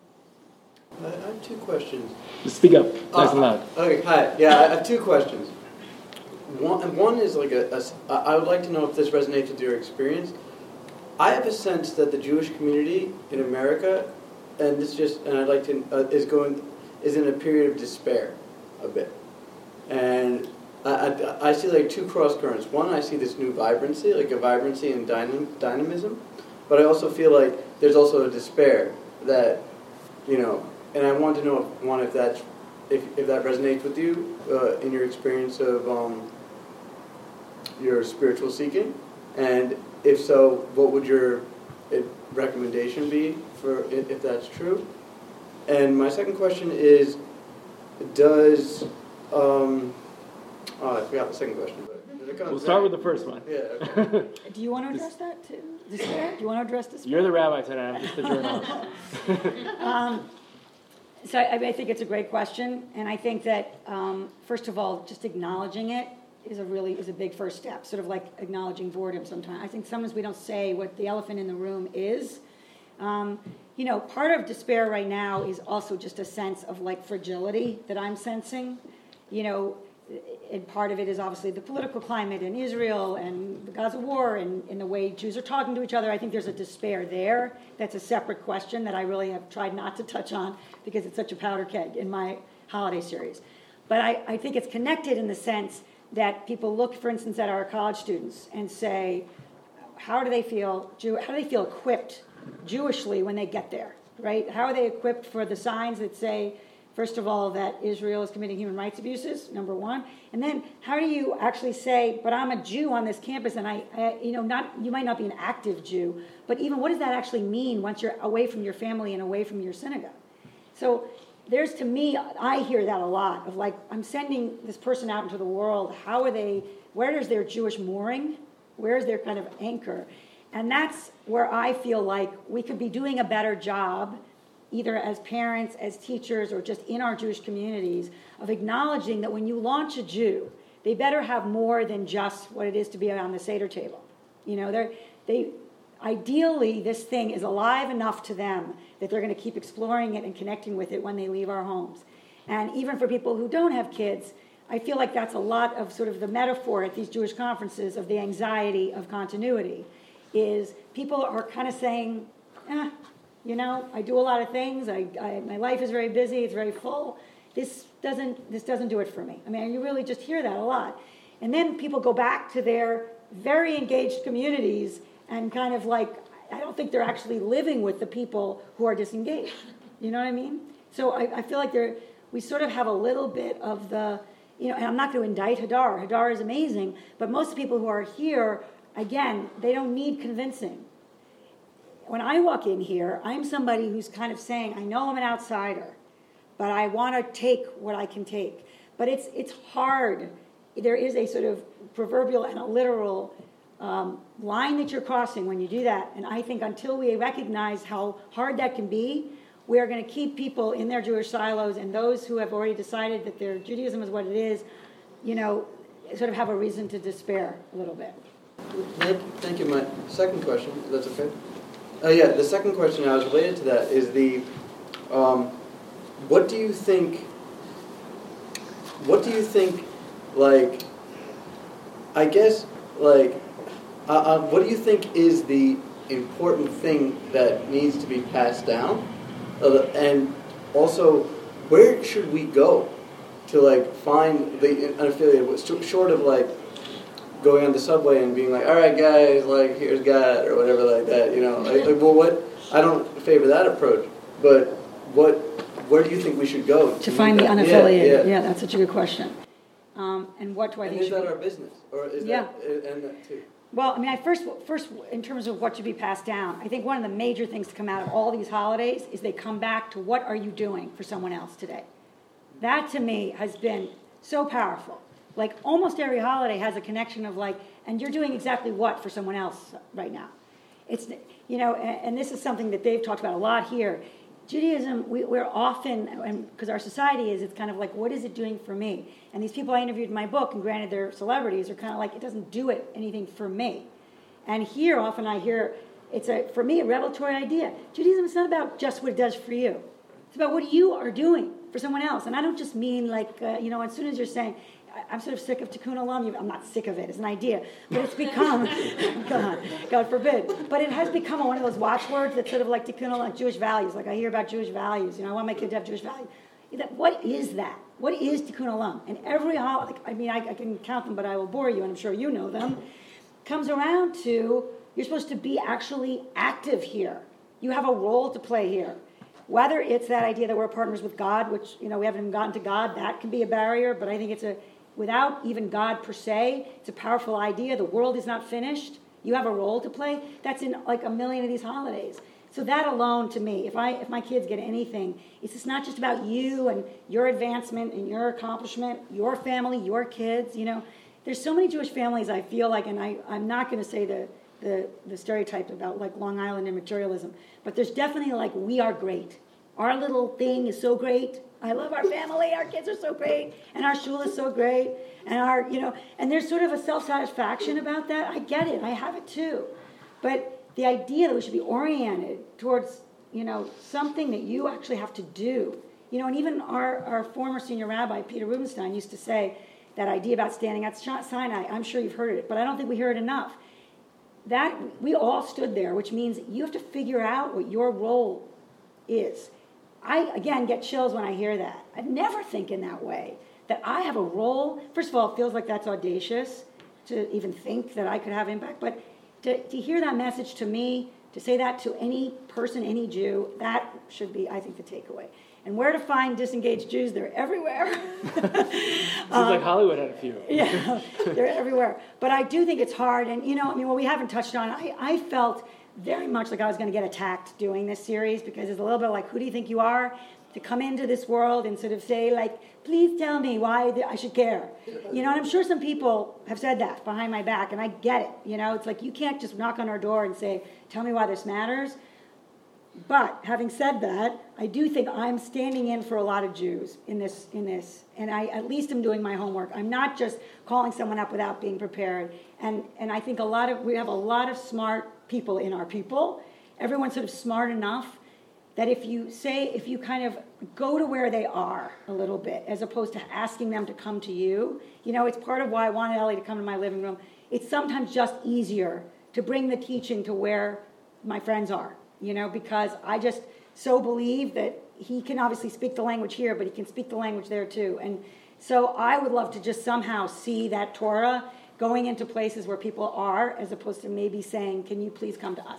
I have two questions. Speak up, nice and loud. Okay, hi. Yeah, I have two questions. One is I would like to know if this resonates with your experience. I have a sense that the Jewish community in America, and I'd like to is in a period of despair, a bit, and I see two cross currents. One, I see this new vibrancy, a vibrancy and dynamism, but I also feel like there's also a despair that, and I want to know if that resonates with you in your experience of your spiritual seeking, and if so, what would your recommendation be for if that's true? And my second question is, I forgot the second question. But we'll start with the first one. Yeah. Okay. Do you want to address that too? Despair? Do you want to address despair? You're the rabbi tonight. I'm just the journalist. So I think it's a great question, and I think that first of all, just acknowledging it is a big first step. Sort of like acknowledging boredom. Sometimes I think sometimes we don't say what the elephant in the room is. Part of despair right now is also just a sense of fragility that I'm sensing. And part of it is obviously the political climate in Israel and the Gaza war and the way Jews are talking to each other. I think there's a despair there. That's a separate question that I really have tried not to touch on because it's such a powder keg in my holiday series. But I think it's connected in the sense that people look, for instance, at our college students and say, how do they feel equipped Jewishly when they get there, right? How are they equipped for the signs that say, first of all, that Israel is committing human rights abuses, number one. And then how do you actually say, but I'm a Jew on this campus, and you might not be an active Jew, but even what does that actually mean once you're away from your family and away from your synagogue? So there's, to me, I hear that a lot of I'm sending this person out into the world. Where is their Jewish mooring? Where is their kind of anchor? And that's where I feel like we could be doing a better job, either as parents, as teachers, or just in our Jewish communities, of acknowledging that when you launch a Jew, they better have more than just what it is to be on the Seder table. Ideally, this thing is alive enough to them that they're going to keep exploring it and connecting with it when they leave our homes. And even for people who don't have kids, I feel like that's a lot of sort of the metaphor at these Jewish conferences of the anxiety of continuity, is people are kind of saying, I do a lot of things. My life is very busy. It's very full. This doesn't do it for me. You really just hear that a lot. And then people go back to their very engaged communities and kind of I don't think they're actually living with the people who are disengaged. You know what I mean? So I feel like we sort of have a little bit of the, and I'm not going to indict Hadar. Hadar is amazing, but most of the people who are here, again, they don't need convincing. When I walk in here, I'm somebody who's kind of saying, I know I'm an outsider, but I want to take what I can take. But it's hard there is a sort of proverbial and a literal line that you're crossing when you do that. And I think until we recognize how hard that can be, we are going to keep people in their Jewish silos, and those who have already decided that their Judaism is what it is, sort of have a reason to despair a little bit. Thank you. My second question, if that's okay? The second question I was related to that is what do you think, what do you think is the important thing that needs to be passed down? And also, where should we go to find the unaffiliated, short of going on the subway and being like, all right guys, here's God or whatever like that, I don't favor that approach, but where do you think we should go to find the unaffiliated? Yeah, that's such a good question. And what do I think? Is that our business, or is that too? Well, I mean, first, in terms of what should be passed down, I think one of the major things to come out of all these holidays is they come back to what are you doing for someone else today? That, to me, has been so powerful. Almost every holiday has a connection of and you're doing exactly what for someone else right now? It's, and this is something that they've talked about a lot here. Judaism, we're often, and because our society is, it's kind of what is it doing for me? And these people I interviewed in my book, and granted they're celebrities, are kind of it doesn't do anything for me. And here often I hear, for me, a revelatory idea. Judaism is not about just what it does for you. It's about what you are doing for someone else. And I don't just mean as soon as you're saying, I'm sort of sick of Tikkun Olam. I'm not sick of it as an idea, but it's become, God forbid, but it has become one of those watchwords that's sort of like Tikkun Olam, Jewish values. I hear about Jewish values. I want my kid to have Jewish values. What is that? What is Tikkun Olam? And every holiday, I can count them, but I will bore you, and I'm sure you know them, comes around to you're supposed to be actually active here. You have a role to play here. Whether it's that idea that we're partners with God, which, we haven't even gotten to God, that can be a barrier, but I think without even God per se, it's a powerful idea. The world is not finished. You have a role to play. That's in a million of these holidays. So that alone, to me, if my kids get anything, it's not just about you and your advancement and your accomplishment, your family, your kids. There's so many Jewish families. I feel and I'm not going to say the stereotype about Long Island and materialism, but there's definitely we are great. Our little thing is so great. I love our family, our kids are so great, and our shul is so great, and and there's sort of a self-satisfaction about that. I get it, I have it too. But the idea that we should be oriented towards, something that you actually have to do, and even our former senior rabbi, Peter Rubenstein, used to say that idea about standing at Sinai. I'm sure you've heard it, but I don't think we hear it enough. That we all stood there, which means you have to figure out what your role is. I, again, get chills when I hear that. I never think in that way, that I have a role. First of all, it feels like that's audacious to even think that I could have impact. But to hear that message to me, to say that to any person, any Jew, that should be, I think, the takeaway. And where to find disengaged Jews? They're everywhere. Seems like Hollywood had a few. Yeah, they're everywhere. But I do think it's hard. And, what we haven't touched on, I felt very much like I was going to get attacked doing this series, because it's a little bit who do you think you are to come into this world and sort of say please tell me why I should care. And I'm sure some people have said that behind my back, and I get it. It's you can't just knock on our door and say, tell me why this matters. But having said that, I do think I'm standing in for a lot of Jews in this, and I at least am doing my homework. I'm not just calling someone up without being prepared. And I think we have a lot of smart people in our people. Everyone's sort of smart enough that if you kind of go to where they are a little bit, as opposed to asking them to come to you, it's part of why I wanted Ellie to come to my living room. It's sometimes just easier to bring the teaching to where my friends are, because I just so believe that he can obviously speak the language here, but he can speak the language there too. And so I would love to just somehow see that Torah going into places where people are, as opposed to maybe saying, can you please come to us?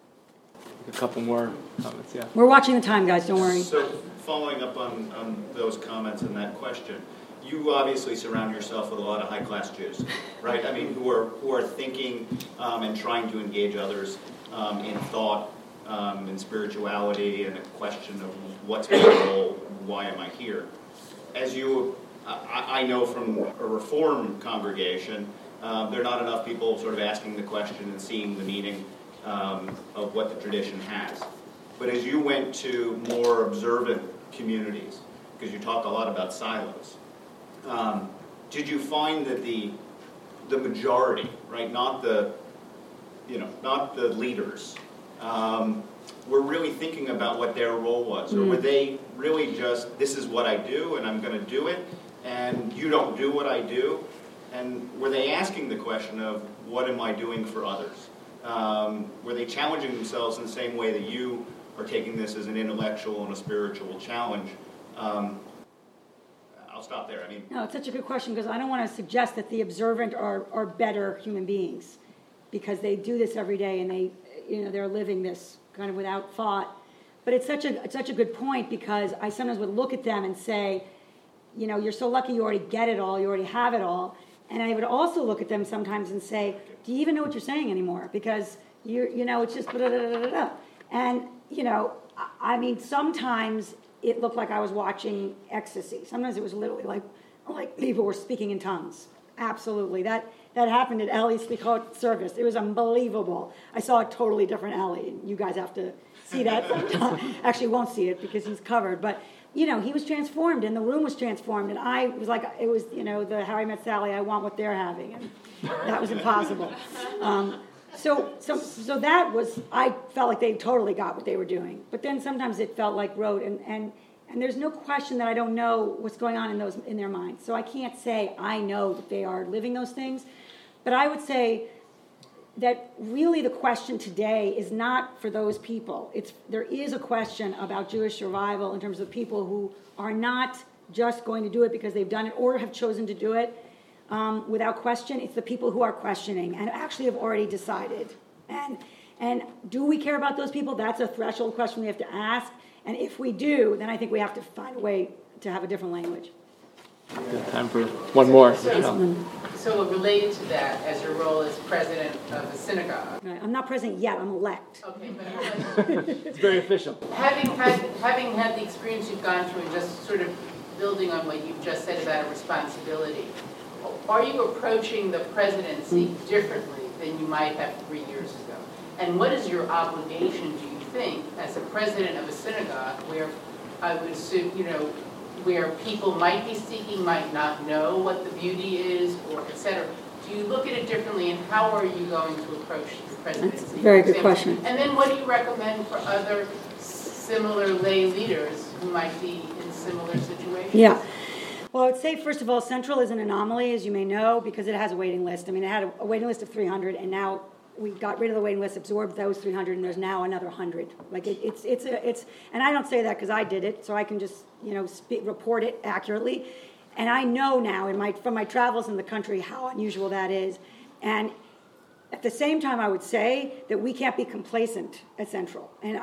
A couple more comments, yeah. We're watching the time, guys, don't worry. So following up on those comments and that question, you obviously surround yourself with a lot of high-class Jews, right? Who are thinking and trying to engage others in thought, in spirituality, and a question of what's my role, why am I here? As you I know from a Reform congregation, there are not enough people sort of asking the question and seeing the meaning of what the tradition has. But as you went to more observant communities, because you talked a lot about silos, did you find that the majority, right, not the leaders, were really thinking about what their role was? Or were they really just, this is what I do and I'm going to do it, and you don't do what I do? And were they asking the question of, what am I doing for others? Were they challenging themselves in the same way that you are taking this as an intellectual and a spiritual challenge? I'll stop there. No, it's such a good question, because I don't want to suggest that the observant are better human beings, because they do this every day and they're living this kind of without thought. But it's such a good point, because I sometimes would look at them and say, you're so lucky you already get it all, you already have it all. And I would also look at them sometimes and say, do you even know what you're saying anymore? Because it's just blah, blah, blah, blah, blah. And sometimes it looked like I was watching ecstasy. Sometimes it was literally like people were speaking in tongues. Absolutely. That happened at Ellie's Slichot service. It was unbelievable. I saw a totally different Ellie. You guys have to see that sometime. Actually, won't see it because he's covered. But, he was transformed, and the room was transformed. And I was like, it was, the How I Met Sally, I want what they're having. And that was impossible. So that was, I felt like they totally got what they were doing. But then sometimes it felt like rote, and there's no question that I don't know what's going on in their minds. So I can't say I know that they are living those things. But I would say that really the question today is not for those people. There is a question about Jewish survival in terms of people who are not just going to do it because they've done it or have chosen to do it without question. It's the people who are questioning and actually have already decided. And do we care about those people? That's a threshold question we have to ask. And if we do, then I think we have to find a way to have a different language. Time for one more. So related to that, as your role as president of the synagogue. Right. I'm not president yet. I'm elect. Okay, but It's very official. having had the experience you've gone through, and just sort of building on what you've just said about a responsibility, are you approaching the presidency differently than you might have 3 years ago? And what is your obligation, do you think, as a president of a synagogue, where I would assume, where people might be seeking, might not know what the beauty is, or et cetera. Do you look at it differently, and how are you going to approach the presidency? That's a very good question. And then what do you recommend for other similar lay leaders who might be in similar situations? Yeah. Well, I would say, first of all, Central is an anomaly, as you may know, because it has a waiting list. It had a waiting list of 300, and now we got rid of the waiting list, absorbed those 300, and there's now another 100. Like it's and I don't say that because I did it, so I can just report it accurately. And I know now from my travels in the country how unusual that is. And at the same time, I would say that we can't be complacent at Central. And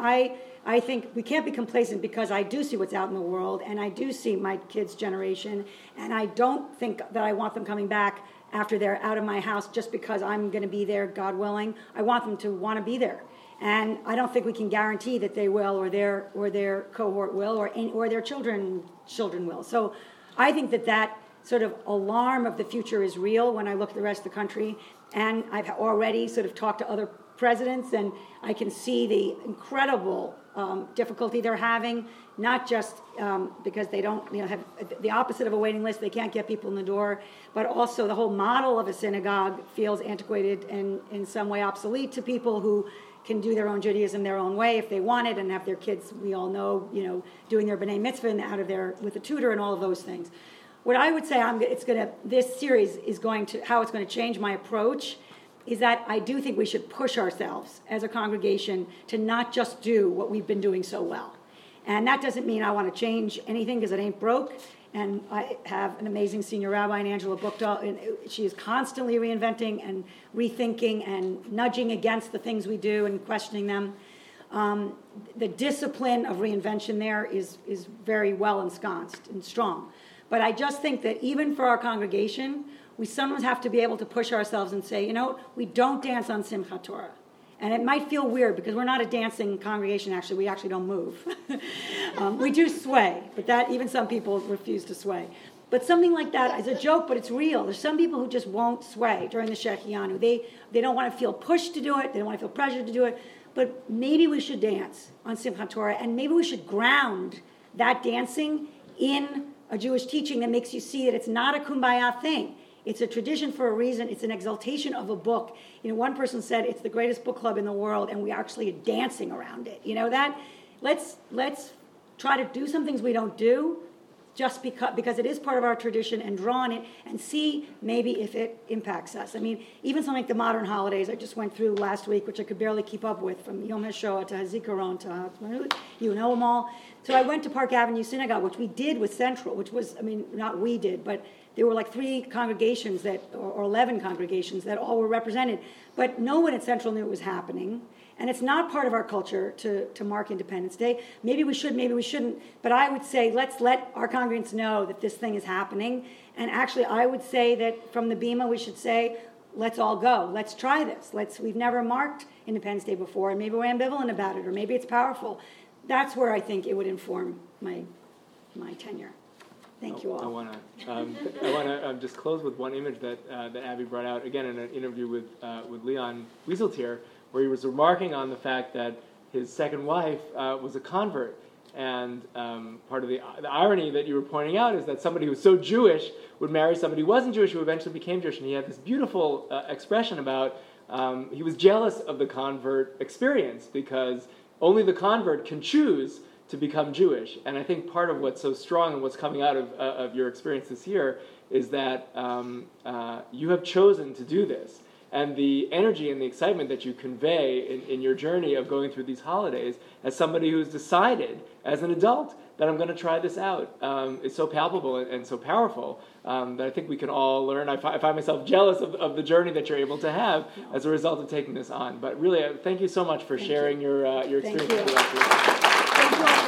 I think we can't be complacent because I do see what's out in the world, and I do see my kids' generation, and I don't think that I want them coming back after they're out of my house just because I'm going to be there, God willing. I want them to want to be there. And I don't think we can guarantee that they will, or their cohort will, or their children will. So I think that sort of alarm of the future is real when I look at the rest of the country. And I've already sort of talked to other presidents, and I can see the incredible difficulty they're having, not just because they don't have the opposite of a waiting list, they can't get people in the door, but also the whole model of a synagogue feels antiquated and in some way obsolete to people who can do their own Judaism their own way if they want it, and have their kids, we all know, doing their B'nai Mitzvah and out of there with a tutor and all of those things. What I would say this series is how it's going to change my approach is that I do think we should push ourselves as a congregation to not just do what we've been doing so well. And that doesn't mean I want to change anything because it ain't broke. And I have an amazing senior rabbi, Angela Buchdahl, and she is constantly reinventing and rethinking and nudging against the things we do and questioning them. The discipline of reinvention there is very well ensconced and strong. But I just think that even for our congregation, we sometimes have to be able to push ourselves and say, we don't dance on Simchat Torah. And it might feel weird because we're not a dancing congregation, actually. We actually don't move. We do sway, but even some people refuse to sway. But something like that is a joke, but it's real. There's some people who just won't sway during the Shechianu. They don't want to feel pushed to do it. They don't want to feel pressured to do it. But maybe we should dance on Simchat Torah, and maybe we should ground that dancing in a Jewish teaching that makes you see that it's not a kumbaya thing. It's a tradition for a reason. It's an exaltation of a book. One person said it's the greatest book club in the world, and we actually are dancing around it. That? Let's try to do some things we don't do, just because it is part of our tradition, and draw on it and see maybe if it impacts us. Even something like the modern holidays I just went through last week, which I could barely keep up with, from Yom HaShoah to HaZikaron to Ha'atzmaut, you know them all. So I went to Park Avenue Synagogue, which we did with Central, which was, not we did, but there were like 3 congregations or 11 congregations that all were represented. But no one at Central knew it was happening. And it's not part of our culture to mark Independence Day. Maybe we should, maybe we shouldn't. But I would say let's let our congregants know that this thing is happening. And actually, I would say that from the Bima, we should say, let's all go. Let's try this. We've never marked Independence Day before, and maybe we're ambivalent about it, or maybe it's powerful. That's where I think it would inform my tenure. Thank you all. I want to just close with one image that Abby brought out, again, in an interview with Leon Wieseltier, where he was remarking on the fact that his second wife was a convert. And part of the irony that you were pointing out is that somebody who was so Jewish would marry somebody who wasn't Jewish, who eventually became Jewish. And he had this beautiful expression about he was jealous of the convert experience, because only the convert can choose to become Jewish. And I think part of what's so strong and what's coming out of your experience this year is that you have chosen to do this. And the energy and the excitement that you convey in your journey of going through these holidays, as somebody who's decided as an adult that I'm going to try this out, is so palpable and so powerful that I think we can all learn. I find myself jealous of the journey that you're able to have as a result of taking this on. But really, thank you so much for sharing your experience with us.